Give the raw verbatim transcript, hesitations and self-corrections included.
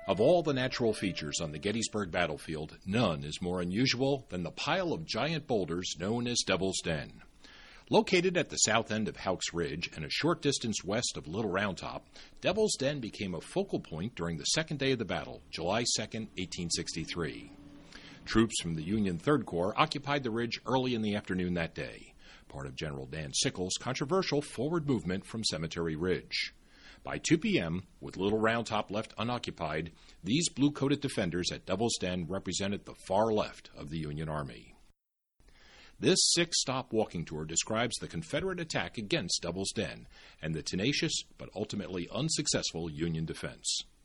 Of all the natural features on the Gettysburg battlefield, none is more unusual than the pile of giant boulders known as Devil's Den. Located at the south end of Houck's Ridge and a short distance west of Little Round Top, Devil's Den became a focal point during the second day of the battle, July second, eighteen sixty-three. Troops from the Union Third Corps occupied the ridge early in the afternoon that day, part of General Dan Sickles' controversial forward movement from Cemetery Ridge. By two p.m., with Little Round Top left unoccupied, these blue-coated defenders at Devil's Den represented the far left of the Union Army. This six-stop walking tour describes the Confederate attack against Devil's Den and the tenacious but ultimately unsuccessful Union defense.